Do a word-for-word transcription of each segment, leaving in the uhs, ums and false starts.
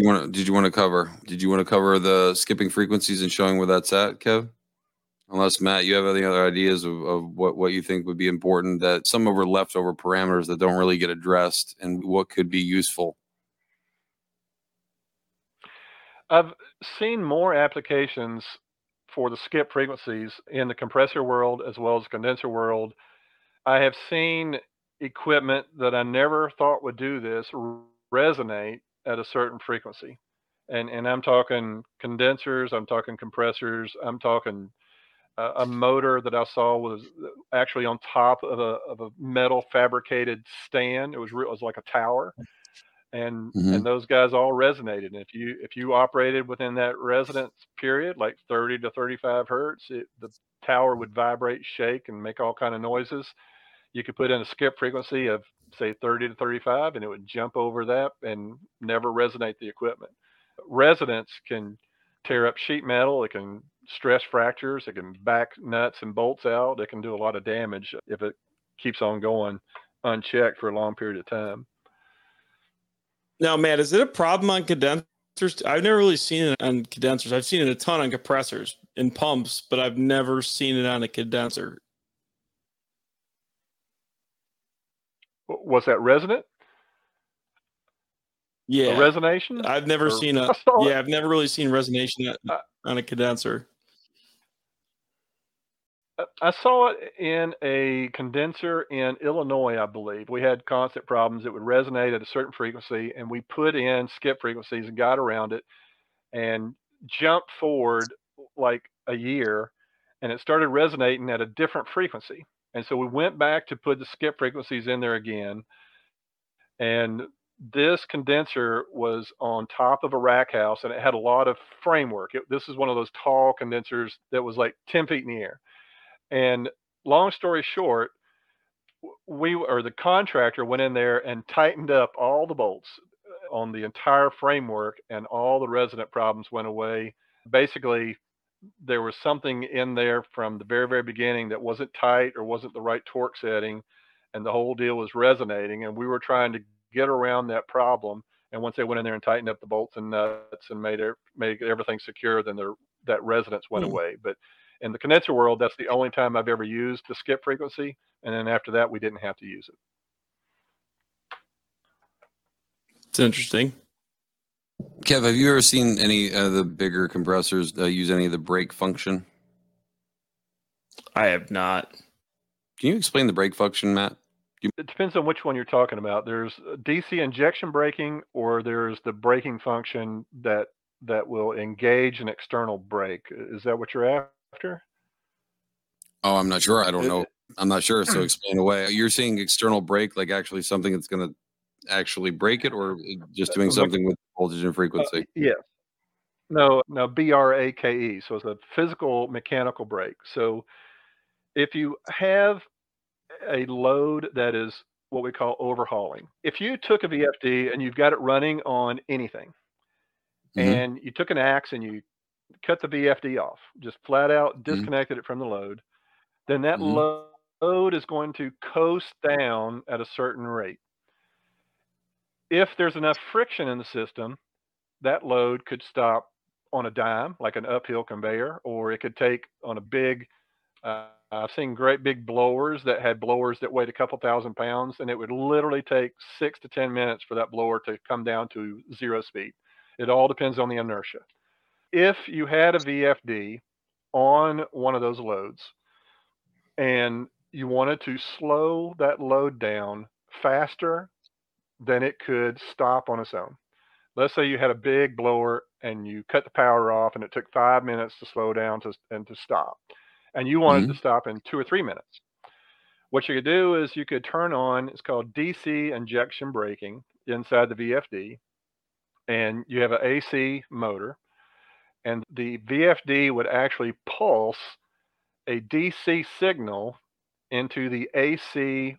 you want to did you want to cover? Did you want to cover the skipping frequencies and showing where that's at, Kev? Unless Matt, you have any other ideas of, of what, what you think would be important, that some of our leftover parameters that don't really get addressed and what could be useful. I've seen more applications for the skip frequencies in the compressor world as well as condenser world. I have seen equipment that I never thought would do this resonate at a certain frequency. And and I'm talking condensers, I'm talking compressors, I'm talking a, a motor that I saw was actually on top of a of a metal fabricated stand. It was real, it was like a tower, and Mm-hmm. and those guys all resonated. And if you if you operated within that resonance period, like thirty to thirty-five hertz, it, the tower would vibrate, shake, and make all kind of noises. You could put in a skip frequency of say thirty to thirty-five, and it would jump over that and never resonate the equipment. Resonance can tear up sheet metal. It can stress fractures. It can back nuts and bolts out. It can do a lot of damage if it keeps on going unchecked for a long period of time. Now, Matt, is it a problem on condensers? I've never really seen it on condensers. I've seen it a ton on compressors and pumps, but I've never seen it on a condenser. Was that resonant? Yeah, a resonation. I've never or, seen a. Yeah, I've never really seen resonation uh, on a condenser. I saw it in a condenser in Illinois, I believe. We had constant problems. It would resonate at a certain frequency, and we put in skip frequencies and got around it and jumped forward like a year, and it started resonating at a different frequency. And so we went back to put the skip frequencies in there again, and this condenser was on top of a rack house, and it had a lot of framework. It, this is one of those tall condensers that was like ten feet in the air. And long story short, we or the contractor went in there and tightened up all the bolts on the entire framework, and all the resonant problems went away. Basically, there was something in there from the very, very beginning that wasn't tight or wasn't the right torque setting, and the whole deal was resonating. And we were trying to get around that problem. And once they went in there and tightened up the bolts and nuts and made it made everything secure, then the, that resonance went Hmm. away. But in the condenser world, that's the only time I've ever used the skip frequency. And then after that, we didn't have to use it. It's interesting. Kev, have you ever seen any of the bigger compressors uh, use any of the brake function? I have not. Can you explain the brake function, Matt? You... It depends on which one you're talking about. There's D C injection braking, or there's the braking function that that will engage an external brake. Is that what you're after? Oh, I'm not sure. I don't know. I'm not sure. So explain away. You're saying external brake, like actually something that's going to actually break it, or just doing something with voltage and frequency? Uh, yes. No, no, B R A K E. So it's a physical mechanical brake. So if you have a load that is what we call overhauling, if you took a V F D and you've got it running on anything, mm-hmm. and you took an axe and you cut the V F D off, just flat out disconnected mm-hmm. it from the load, then that mm-hmm. load is going to coast down at a certain rate. If there's enough friction in the system, that load could stop on a dime, like an uphill conveyor, or it could take on a big, uh, I've seen great big blowers that had blowers that weighed a couple thousand pounds, and it would literally take six to ten minutes for that blower to come down to zero speed. It all depends on the inertia. If you had a V F D on one of those loads and you wanted to slow that load down faster than it could stop on its own. Let's say you had a big blower and you cut the power off and it took five minutes to slow down to, and to stop. And you wanted mm-hmm. to stop in two or three minutes. What you could do is you could turn on, it's called D C injection braking inside the V F D. And you have an A C motor. And the V F D would actually pulse a D C signal into the A C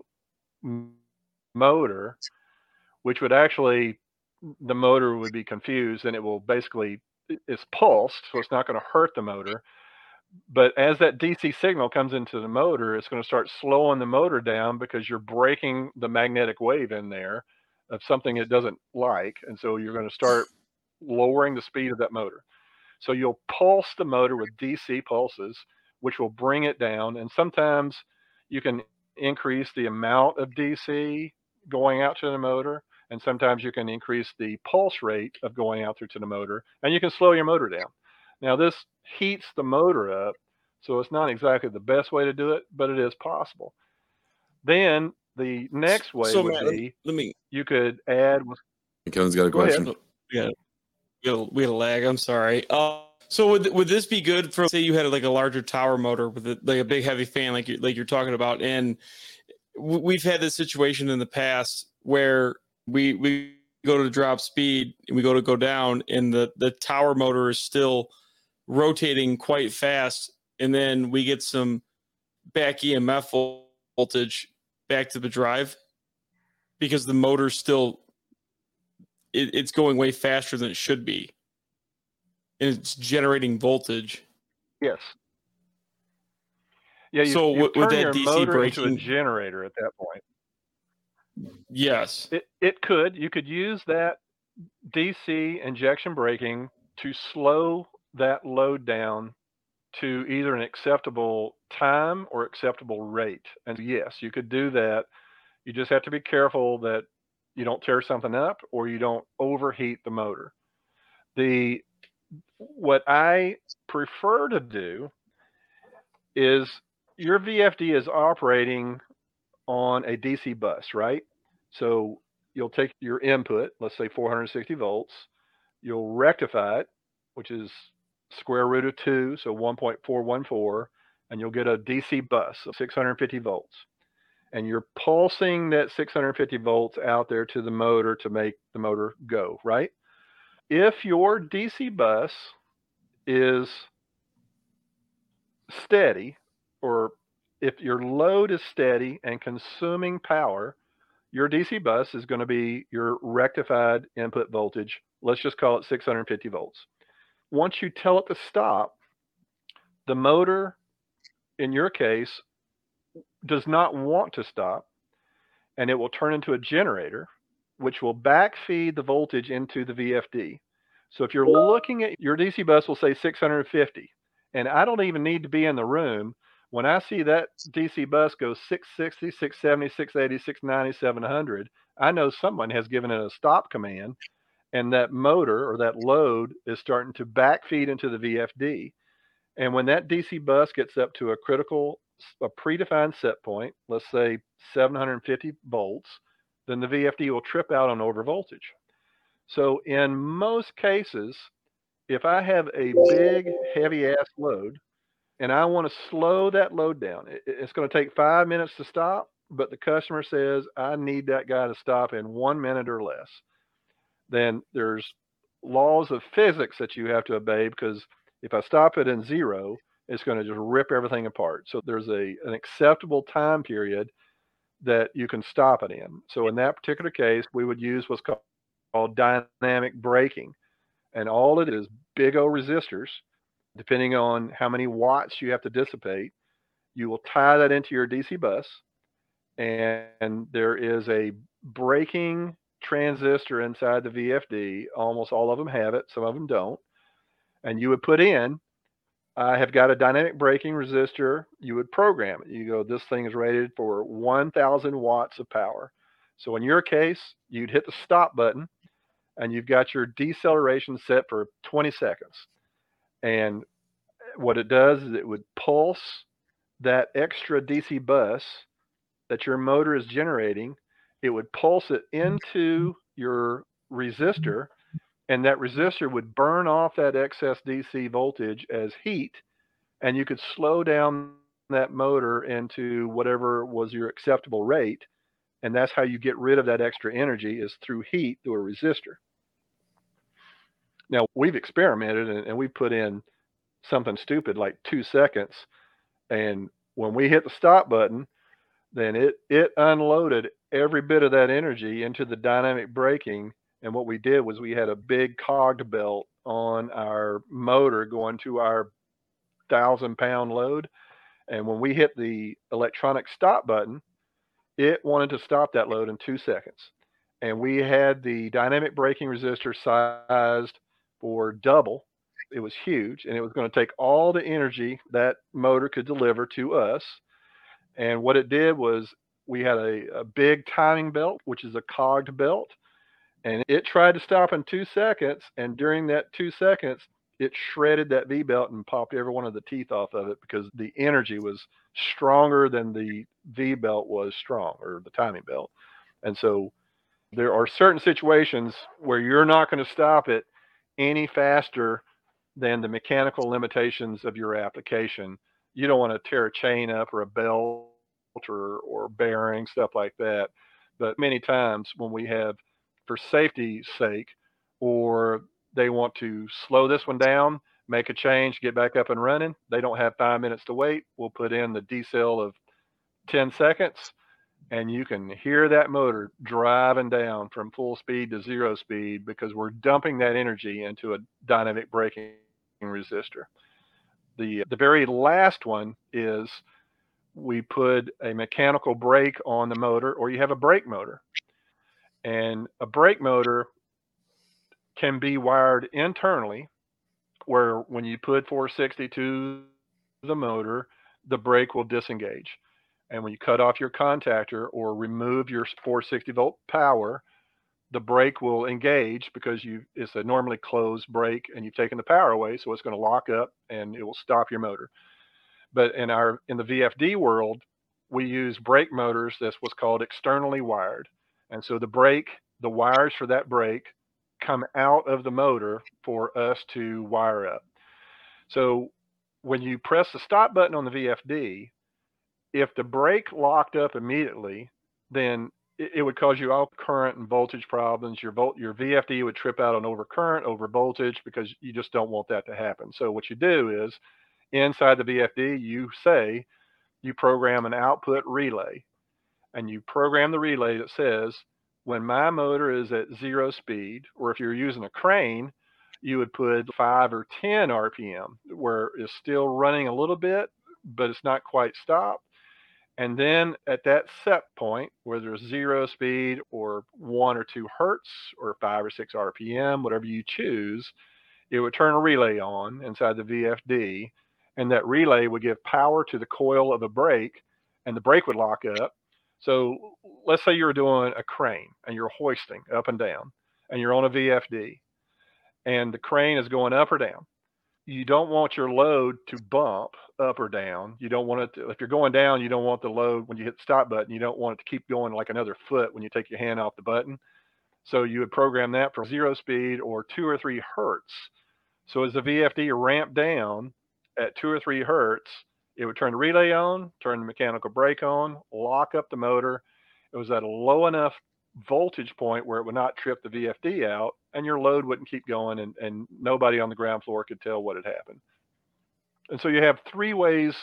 motor, which would actually, the motor would be confused, and it will basically, it's pulsed, so it's not going to hurt the motor. But as that D C signal comes into the motor, it's going to start slowing the motor down because you're breaking the magnetic wave in there of something it doesn't like. And so you're going to start lowering the speed of that motor. So you'll pulse the motor with D C pulses, which will bring it down. And sometimes you can increase the amount of D C going out to the motor, and sometimes you can increase the pulse rate of going out through to the motor, and you can slow your motor down. Now this heats the motor up, so it's not exactly the best way to do it, but it is possible. Then the next way So, would Matt, let me, be let me you could add. Kevin's got a Go ahead. question. yeah, we had, a, we had a lag. I'm sorry. Uh, so would would this be good for, say, you had like a larger tower motor with a, like a big heavy fan, like you like you're talking about, and w- we've had this situation in the past where we we go to drop speed and we go to go down, and the the tower motor is still rotating quite fast, and then we get some back E M F voltage back to the drive because the motor's still it, it's going way faster than it should be, and it's generating voltage. Yes. Yeah. You, So you with, with turn that your D C motor into a braking, generator at that point. yes, It it could. You could use that D C injection braking to slow that load down to either an acceptable time or acceptable rate. And yes, you could do that. You just have to be careful that you don't tear something up or you don't overheat the motor. The what I prefer to do is your V F D is operating on a D C bus, right? So you'll take your input, let's say four hundred sixty volts, you'll rectify it, which is square root of two, so one point four one four, and you'll get a D C bus of six hundred fifty volts. And you're pulsing that six hundred fifty volts out there to the motor to make the motor go, right? If your D C bus is steady, or if your load is steady and consuming power, your D C bus is going to be your rectified input voltage. Let's just call it six hundred fifty volts. Once you tell it to stop, the motor, in your case, does not want to stop, and it will turn into a generator, which will backfeed the voltage into the V F D. So if you're looking at your D C bus, will say six hundred fifty, and I don't even need to be in the room. When I see that D C bus go six sixty, six seventy, six eighty, six ninety, seven hundred, I know someone has given it a stop command, and that motor or that load is starting to backfeed into the V F D. And when that D C bus gets up to a critical, a predefined set point, let's say seven hundred fifty volts, then the V F D will trip out on overvoltage. So in most cases, if I have a big, heavy ass load and I want to slow that load down, it, it's going to take five minutes to stop, but the customer says, I need that guy to stop in one minute or less. Then there's laws of physics that you have to obey, because if I stop it in zero, it's going to just rip everything apart. So there's a an acceptable time period that you can stop it in. So in that particular case, we would use what's called, called dynamic braking. And all it is, big O resistors, depending on how many watts you have to dissipate. You will tie that into your D C bus, and there is a braking transistor inside the V F D. Almost all of them have it, some of them don't. And you would put in, I have got a dynamic braking resistor. You would program it. You go, this thing is rated for one thousand watts of power. So in your case, you'd hit the stop button, and you've got your deceleration set for twenty seconds. And what it does is it would pulse that extra D C bus that your motor is generating. It would pulse it into your resistor, and that resistor would burn off that excess D C voltage as heat, and you could slow down that motor into whatever was your acceptable rate. And that's how you get rid of that extra energy, is through heat through a resistor. Now, we've experimented, and, and we put in something stupid like two seconds. And when we hit the stop button, then it, it unloaded every bit of that energy into the dynamic braking. And what we did was we had a big cogged belt on our motor going to our thousand pound load. And when we hit the electronic stop button, it wanted to stop that load in two seconds. And we had the dynamic braking resistor sized for double. It was huge, and it was going to take all the energy that motor could deliver to us. And what it did was we had a, a big timing belt, which is a cogged belt, and it tried to stop in two seconds. And during that two seconds, it shredded that V belt and popped every one of the teeth off of it because the energy was stronger than the V belt was strong, or the timing belt. And so there are certain situations where you're not going to stop it any faster than the mechanical limitations of your application. You don't want to tear a chain up or a belt or, or bearing, stuff like that. But many times when we have, for safety's sake, or they want to slow this one down, make a change, get back up and running, they don't have five minutes to wait. We'll put in the decel of ten seconds, and you can hear that motor driving down from full speed to zero speed because we're dumping that energy into a dynamic braking resistor. The, the very last one is we put a mechanical brake on the motor, or you have a brake motor. And a brake motor can be wired internally, where when you put four sixty to the motor, the brake will disengage. And when you cut off your contactor or remove your four sixty volt power, the brake will engage because you it's a normally closed brake and you've taken the power away, so it's going to lock up and it will stop your motor. But in our in the V F D world, we use brake motors that's what's called externally wired. And so the brake, the wires for that brake come out of the motor for us to wire up. So when you press the stop button on the V F D, if the brake locked up immediately, then it, it would cause you all current and voltage problems. Your volt, your V F D would trip out on overcurrent, over voltage, because you just don't want that to happen. So what you do is, inside the V F D, you say, you program an output relay, and you program the relay that says, when my motor is at zero speed, or if you're using a crane, you would put five or ten R P M, where it's still running a little bit, but it's not quite stopped. And then at that set point, where there's zero speed or one or two hertz or five or six R P M, whatever you choose, it would turn a relay on inside the V F D, and that relay would give power to the coil of a brake, and the brake would lock up. So let's say you're doing a crane and you're hoisting up and down, and you're on a V F D, and the crane is going up or down. You don't want your load to bump up or down. You don't want it to, if you're going down, you don't want the load, when you hit the stop button, you don't want it to keep going like another foot when you take your hand off the button. So you would program that for zero speed or two or three hertz. So as the V F D ramped down at two or three hertz, it would turn the relay on, turn the mechanical brake on, lock up the motor. It was at a low enough voltage point where it would not trip the V F D out, and your load wouldn't keep going, and, and nobody on the ground floor could tell what had happened. And so you have three ways,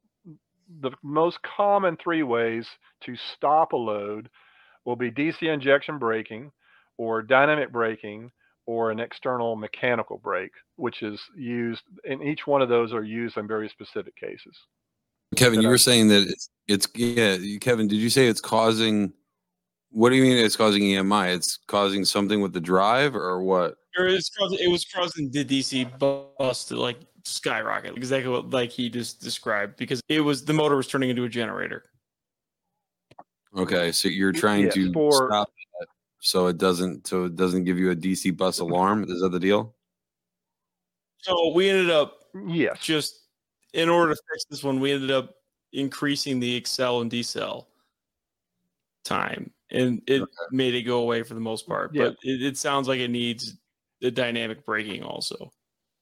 the most common three ways to stop a load will be D C injection braking, or dynamic braking, or an external mechanical brake, which is used, and each one of those are used in very specific cases. Kevin, Did you I- were saying that it's, it's, yeah, Kevin, did you say it's causing, what do you mean it's causing E M I? It's causing something with the drive, or what? Or it's causing, it was causing the D C bus to like skyrocket, exactly what like he just described, because it was the motor was turning into a generator. Okay, so you're trying Yes, to for- stop that so it doesn't, so it doesn't give you a D C bus alarm. Is that the deal? So we ended up Yes. just, in order to fix this one, we ended up increasing the accel and decel time, and it Okay. made it go away for the most part. Yeah. But it, it sounds like it needs the dynamic braking also.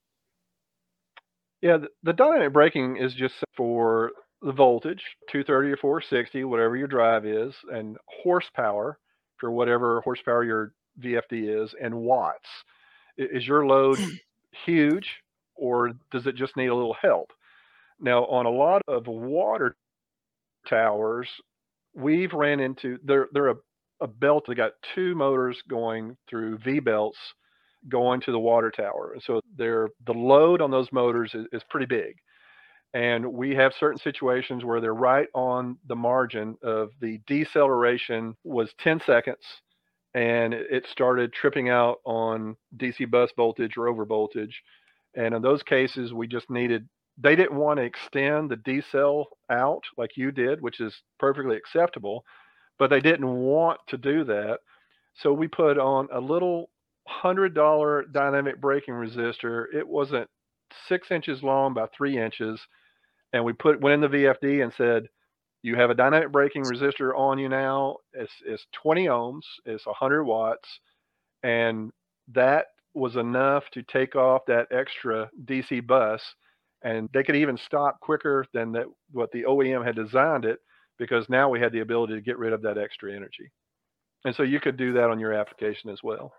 Yeah, the, the dynamic braking is just for the voltage, two thirty or four sixty, whatever your drive is, and horsepower for whatever horsepower your V F D is, and watts. I- Is your load huge, or does it just need a little help? Now, on a lot of water towers, we've ran into, they're, they're a, a belt that got two motors going through V belts going to the water tower. So they're, the load on those motors is, is pretty big. And we have certain situations where they're right on the margin of the deceleration was ten seconds, and it it started tripping out on D C bus voltage or over voltage. And in those cases, we just needed, they didn't want to extend the D cell out like you did, which is perfectly acceptable, but they didn't want to do that. So we put on a little one hundred dollar dynamic braking resistor. It wasn't six inches long by three inches. And we put went in the V F D and said, you have a dynamic braking resistor on you now. It's, it's twenty ohms, it's one hundred watts. And that was enough to take off that extra D C bus. And they could even stop quicker than that, what the O E M had designed it, because now we had the ability to get rid of that extra energy. And so you could do that on your application as well.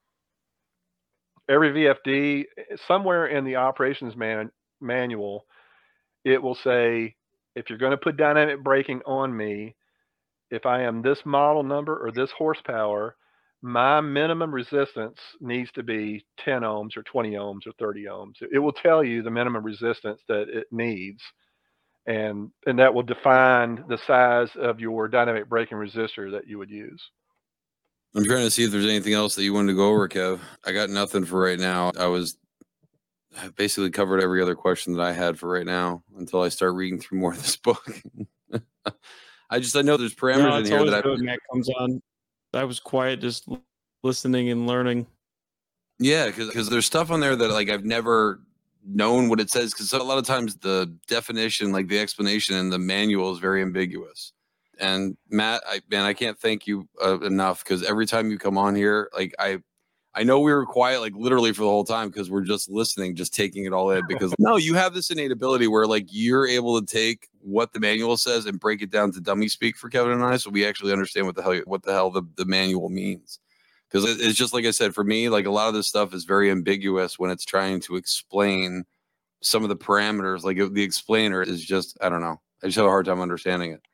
Every V F D, somewhere in the operations man, manual, it will say, if you're going to put dynamic braking on me, if I am this model number or this horsepower, my minimum resistance needs to be ten ohms or twenty ohms or thirty ohms. It will tell you the minimum resistance that it needs. And, and that will define the size of your dynamic braking resistor that you would use. I'm trying to see if there's anything else that you wanted to go over, Kev. I got nothing for right now. I was I basically covered every other question that I had for right now until I start reading through more of this book. I just I know there's parameters No, in it's here always that good I when Matt comes on. I was quiet, just l- listening and learning. yeah, because because there's stuff on there that like I've never known what it says, because a lot of times the definition, like the explanation in the manual, is very ambiguous. And Matt, I man, I can't thank you uh, enough, because every time you come on here, like I, I know we were quiet like literally for the whole time because we're just listening, just taking it all in. Because no, you have this innate ability where like you're able to take what the manual says and break it down to dummy speak for Kevin and I, so we actually understand what the hell what the hell the, the manual means. Because it, it's just like I said, for me, like a lot of this stuff is very ambiguous when it's trying to explain some of the parameters. Like the explainer is just, I don't know. I just have a hard time understanding it.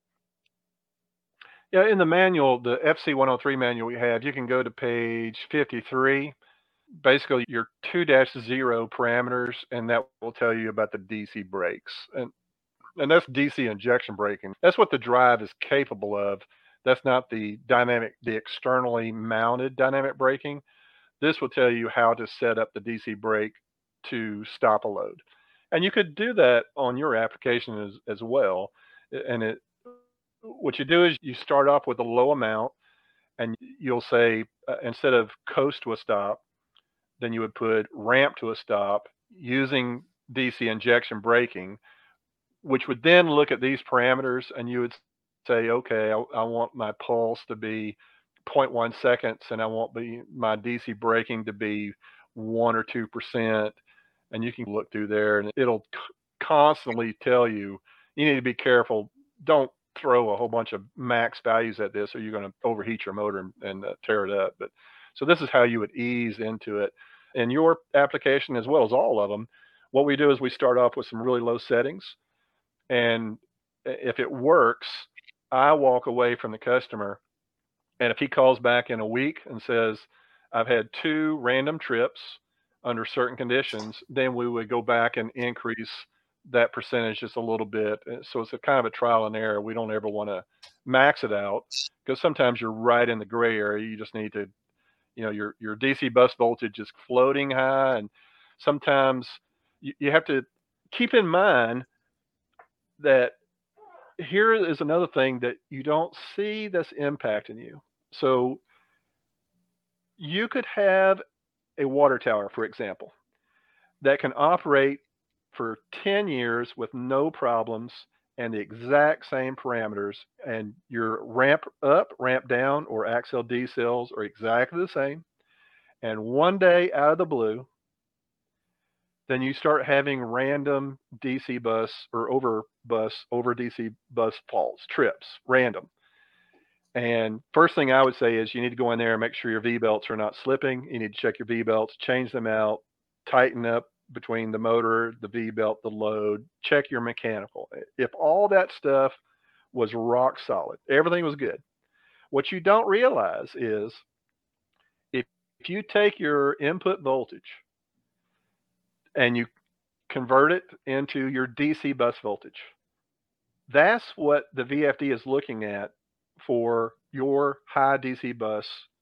Yeah, in the manual, the F C one oh three manual we have, you can go to page fifty-three. Basically, your two dash zero parameters, and that will tell you about the D C brakes. And and that's D C injection braking. That's what the drive is capable of. That's not the dynamic, the externally mounted dynamic braking. This will tell you how to set up the D C brake to stop a load. And you could do that on your application as, as well. And it, what you do is you start off with a low amount, and you'll say, uh, instead of coast to a stop, then you would put ramp to a stop using D C injection braking, which would then look at these parameters, and you would say, okay, I, I want my pulse to be zero point one seconds, and I want the, my D C braking to be one or two percent. And you can look through there, and it'll c- constantly tell you, you need to be careful. Don't throw a whole bunch of max values at this, or you're going to overheat your motor and, and uh, tear it up. But so this is how you would ease into it in your application, as well as all of them. What we do is we start off with some really low settings, and if it works, I walk away from the customer, and if he calls back in a week and says, I've had two random trips under certain conditions, then we would go back and increase that percentage just a little bit. Uh, So it's a kind of a trial and error. We don't ever want to max it out, because sometimes you're right in the gray area. You just need to, you know, your your D C bus voltage is floating high, and sometimes you, you have to keep in mind that here is another thing that you don't see that's impacting you. So you could have a water tower, for example, that can operate for ten years with no problems and the exact same parameters, and your ramp up, ramp down, or axle D cells are exactly the same. And one day out of the blue, then you start having random D C bus or over bus, over D C bus faults, trips, random. And first thing I would say is you need to go in there and make sure your V belts are not slipping. You need to check your V belts, change them out, tighten up between the motor, the V belt, the load, check your mechanical. If all that stuff was rock solid, everything was good. What you don't realize is if, if you take your input voltage and you convert it into your D C bus voltage, that's what the V F D is looking at for your high D C bus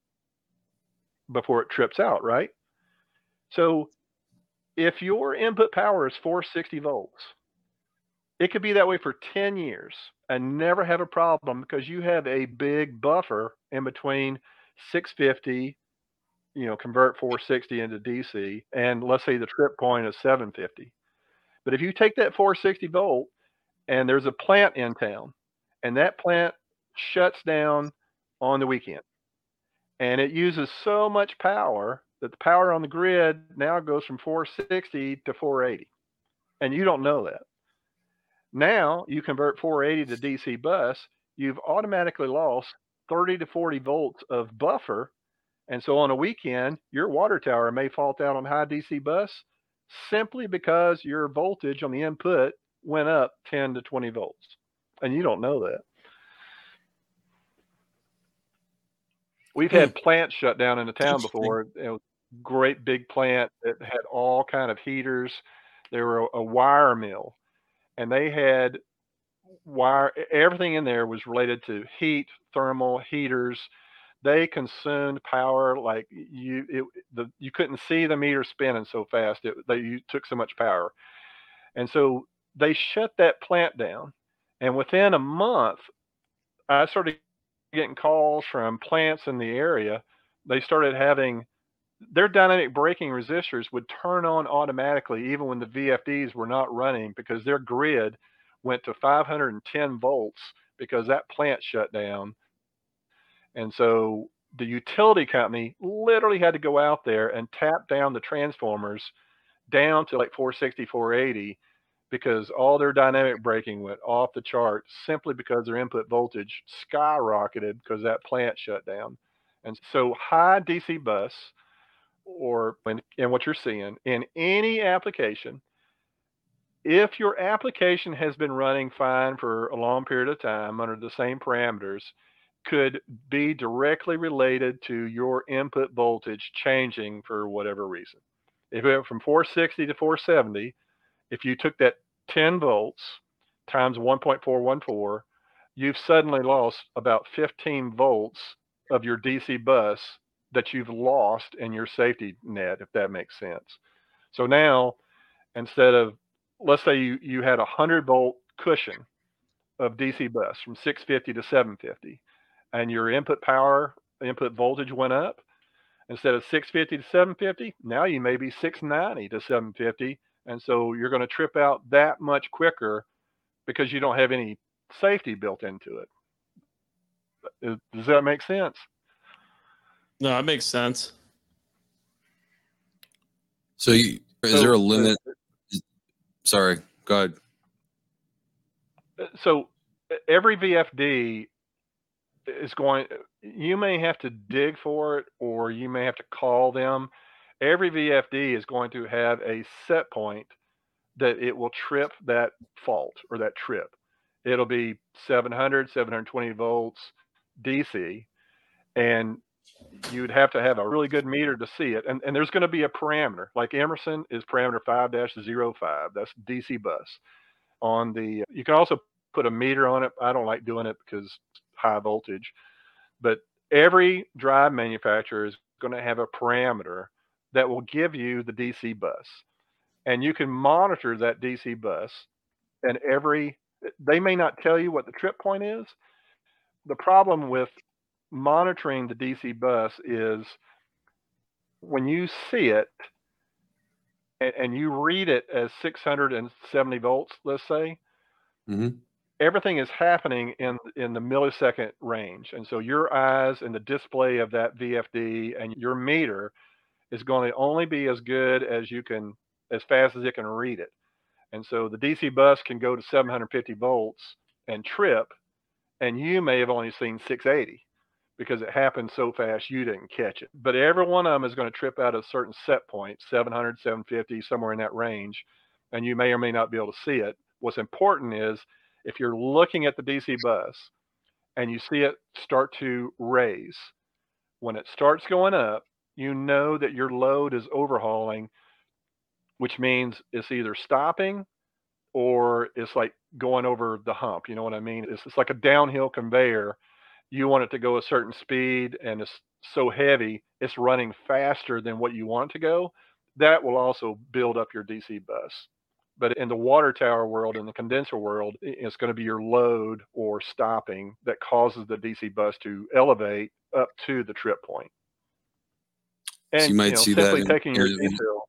before it trips out, right? So if your input power is four sixty volts, it could be that way for ten years and never have a problem because you have a big buffer in between six fifty, you know, convert four sixty into D C, and let's say the trip point is seven fifty. But if you take that four sixty volt and there's a plant in town and that plant shuts down on the weekend and it uses so much power that the power on the grid now goes from four sixty to four eighty, and you don't know that. Now you convert four eighty to D C bus, you've automatically lost thirty to forty volts of buffer. And so on a weekend, your water tower may fault out on high D C bus simply because your voltage on the input went up ten to twenty volts. And you don't know that. We've had plants shut down in the town before. You know, great big plant that had all kind of heaters. They were a, a wire mill, and they had wire. Everything in there was related to heat, thermal heaters. They consumed power like you. It, the you couldn't see the meter spinning so fast. It, they you took so much power, and so they shut that plant down. And within a month, I started getting calls from plants in the area. They started having their dynamic braking resistors would turn on automatically even when the V F Ds were not running because their grid went to five hundred ten volts because that plant shut down. And so the utility company literally had to go out there and tap down the transformers down to like four sixty, four eighty because all their dynamic braking went off the chart simply because their input voltage skyrocketed because that plant shut down. And so high D C bus, or when, and what you're seeing in any application, if your application has been running fine for a long period of time under the same parameters, could be directly related to your input voltage changing for whatever reason. If it went from four sixty to four seventy, if you took that ten volts times one point four one four, you've suddenly lost about fifteen volts of your D C bus that you've lost in your safety net, if that makes sense. So now, instead of, let's say you, you had a one hundred volt cushion of D C bus from six fifty to seven fifty, and your input power, input voltage went up. Instead of six fifty to seven fifty, now you may be six ninety to seven fifty. And so you're going to trip out that much quicker because you don't have any safety built into it. Does that make sense? No, that makes sense. So you, is So, there a limit? Sorry, go ahead. So every V F D is going, you may have to dig for it or you may have to call them. Every V F D is going to have a set point that it will trip that fault or that trip. It'll be seven hundred, seven hundred twenty volts D C, and you'd have to have a really good meter to see it. And, and there's going to be a parameter, like Emerson is parameter five dash zero five. That's D C bus. On the, you can also put a meter on it. I don't like doing it because it's high voltage, but every drive manufacturer is going to have a parameter that will give you the D C bus, and you can monitor that D C bus. And every, they may not tell you what the trip point is. The problem with monitoring the D C bus is when you see it and, and you read it as six hundred seventy volts, let's say, Mm-hmm. everything is happening in in the millisecond range. And so your eyes and the display of that V F D and your meter is going to only be as good as you can, as fast as it can read it. And so the D C bus can go to seven hundred fifty volts and trip, and you may have only seen six eighty because it happened so fast you didn't catch it. But every one of them is going to trip out at a certain set point, seven hundred, seven fifty, somewhere in that range, and you may or may not be able to see it. What's important is if you're looking at the D C bus and you see it start to raise, when it starts going up, you know that your load is overhauling, which means it's either stopping or it's like going over the hump. You know what I mean? It's, it's like a downhill conveyor. you want it to go a certain speed and it's so heavy, it's running faster than what you want it to go, that will also build up your D C bus. But in the water tower world, in the condenser world, it's going to be your load or stopping that causes the D C bus to elevate up to the trip point. And so you might you know, see simply that taking your in, D cell.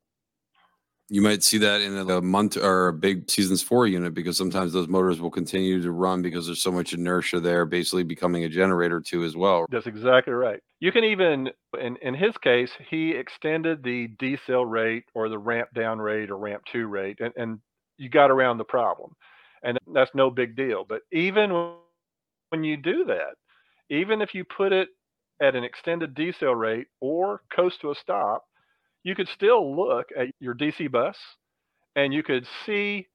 you might see that in a month or a big seasons four unit, because sometimes those motors will continue to run because there's so much inertia there, basically becoming a generator too as well. That's exactly right. You can even, in, in his case, he extended the decel rate or the ramp down rate or ramp two rate, and, and you got around the problem. And that's no big deal. But even when you do that, even if you put it at an extended decel rate or coast to a stop, you could still look at your D C bus and you could see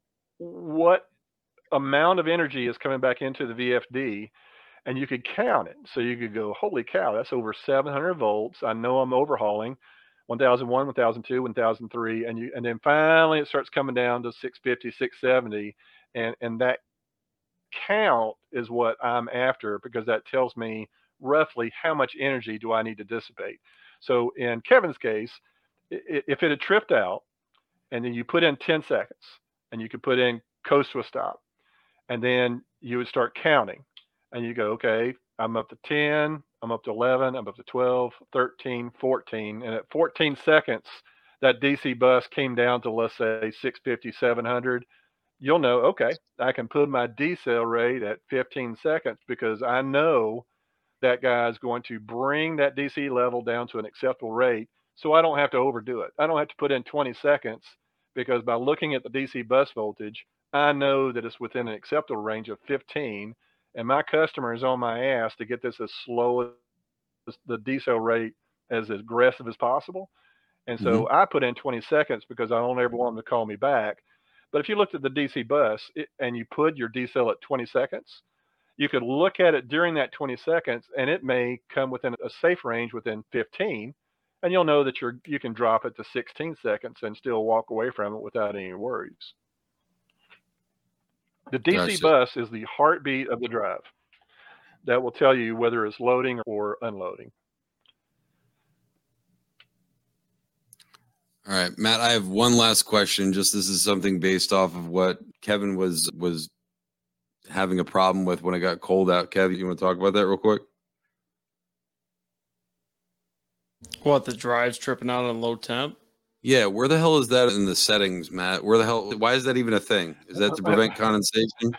what amount of energy is coming back into the V F D, and you could count it. So you could go, holy cow, that's over seven hundred volts. I know I'm overhauling one thousand one, one thousand two, one thousand three, and you, and then finally it starts coming down to six fifty, six seventy, and and that count is what I'm after, because that tells me roughly how much energy do I need to dissipate. So in Kevin's case, if it had tripped out and then you put in ten seconds and you could put in coast to a stop, and then you would start counting and you go, okay, I'm up to ten, I'm up to eleven, I'm up to twelve, thirteen, fourteen. And at fourteen seconds, that D C bus came down to, let's say, six fifty, seven hundred. You'll know, okay, I can put my decel rate at fifteen seconds because I know that guy's going to bring that D C level down to an acceptable rate, so I don't have to overdo it. I don't have to put in twenty seconds, because by looking at the D C bus voltage, I know that it's within an acceptable range of fifteen, and my customer is on my ass to get this as slow as the decel rate, as aggressive as possible. And so Mm-hmm. I put in twenty seconds because I don't ever want them to call me back. But if you looked at the D C bus it, and you put your decel at twenty seconds, you could look at it during that twenty seconds, and it may come within a safe range within fifteen, and you'll know that you're you can drop it to sixteen seconds and still walk away from it without any worries. The D C Gotcha. bus is the heartbeat of the drive that will tell you whether it's loading or unloading. All right, Matt, I have one last question. Just this is something based off of what Kevin was was having a problem with when it got cold out. Kevin, you want to talk about that real quick? What, the drive's tripping out on low temp? Yeah, where the hell is that in the settings, Matt? Where the hell? Why is that even a thing? Is that to prevent condensation?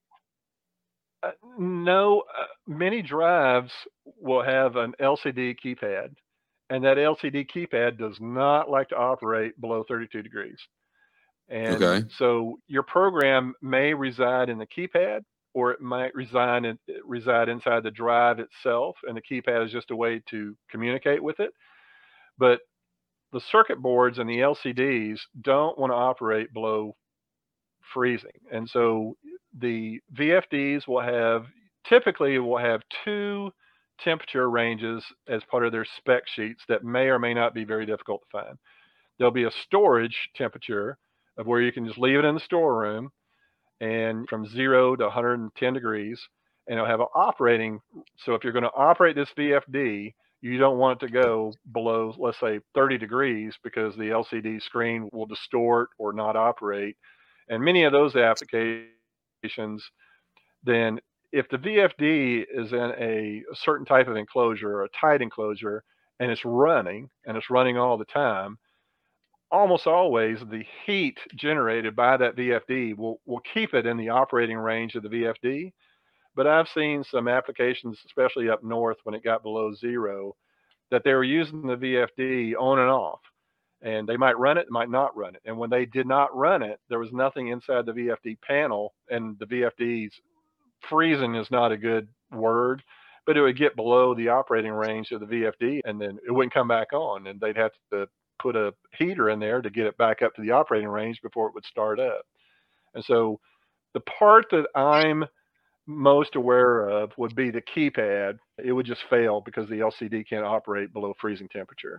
Uh, no, uh, many drives will have an L C D keypad, and that L C D keypad does not like to operate below thirty-two degrees. And Okay. so your program may reside in the keypad, or it might reside in, reside inside the drive itself, and the keypad is just a way to communicate with it. But the circuit boards and the L C Ds don't want to operate below freezing. And so the V F Ds will have, typically will have two temperature ranges as part of their spec sheets that may or may not be very difficult to find. There'll be a storage temperature of where you can just leave it in the storeroom, and from zero to one hundred ten degrees, and it'll have an operating. So if you're going to operate this V F D, you don't want it to go below, let's say, thirty degrees, because the L C D screen will distort or not operate. And many of those applications, then if the V F D is in a, a certain type of enclosure or a tight enclosure, and it's running and it's running all the time, almost always the heat generated by that V F D will, will keep it in the operating range of the V F D. But I've seen some applications, especially up north when it got below zero, that they were using the V F D on and off. And they might run it, might not run it. And when they did not run it, there was nothing inside the V F D panel, and the V F D's freezing is not a good word, but it would get below the operating range of the V F D, and then it wouldn't come back on, and they'd have to put a heater in there to get it back up to the operating range before it would start up. And so the part that I'm most aware of would be the keypad. It would just fail because the L C D can't operate below freezing temperature.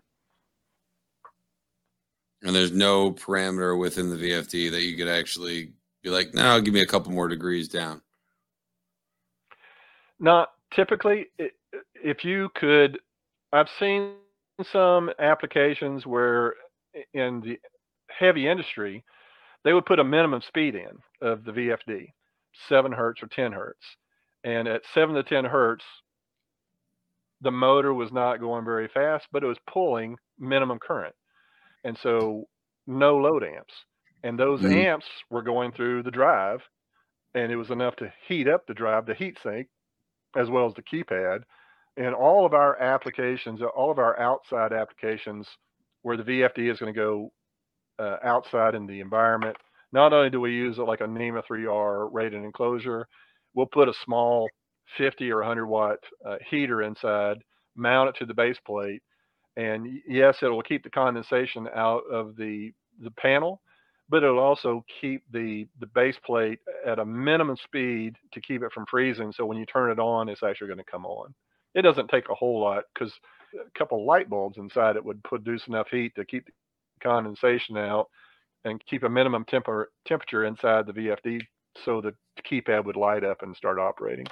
And there's no parameter within the V F D that you could actually be like, no, give me a couple more degrees down. Not typically, if you could, I've seen some applications where in the heavy industry, they would put a minimum speed in of the V F D, seven hertz or ten hertz. And at seven to ten hertz, the motor was not going very fast, but it was pulling minimum current. And so no load amps. And those mm-hmm. amps were going through the drive, and it was enough to heat up the drive, the heat sink, as well as the keypad. And all of our applications, all of our outside applications where the V F D is going to go uh, outside in the environment, not only do we use it like a NEMA three R rated enclosure, we'll put a small fifty or one hundred watt uh, heater inside, mount it to the base plate, and yes, it will keep the condensation out of the the panel, but it'll also keep the the base plate at a minimum speed to keep it from freezing. So when you turn it on, it's actually going to come on. It doesn't take a whole lot, because a couple light bulbs inside it would produce enough heat to keep the condensation out and keep a minimum temper temperature inside the V F D, so the keypad would light up and start operating.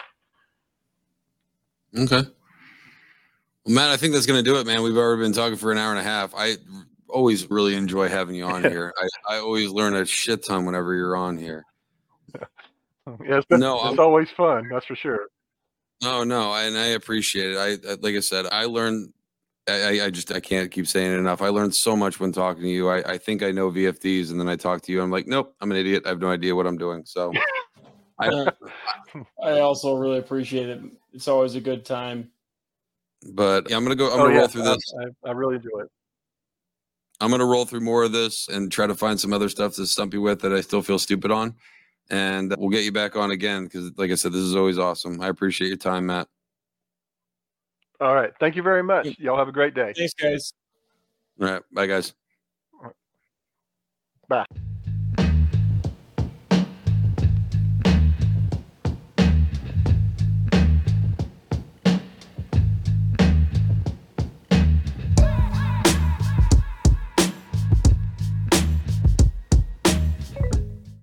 Okay. Well, Matt, I think that's going to do it, man. We've already been talking for an hour and a half. I always really enjoy having you on here. I, I always learn a shit ton whenever you're on here. Yeah, it's, no, it's always fun. That's for sure. No, no, and I appreciate it. I, like I said, I learned. I, I just I can't keep saying it enough. I learned so much when talking to you. I, I think I know V F Ds, and then I talk to you. I'm like, nope, I'm an idiot. I have no idea what I'm doing. So, I, I also really appreciate it. It's always a good time. But yeah, I'm gonna go. I'm oh, gonna yeah, roll through this. I, I really enjoy it. I'm gonna roll through more of this and try to find some other stuff to stump you with that I still feel stupid on, and we'll get you back on again because, like I said, this is always awesome. I appreciate your time, Matt. All right, thank you very much. Y'all have a great day. Thanks, guys. All right, bye, guys. Bye.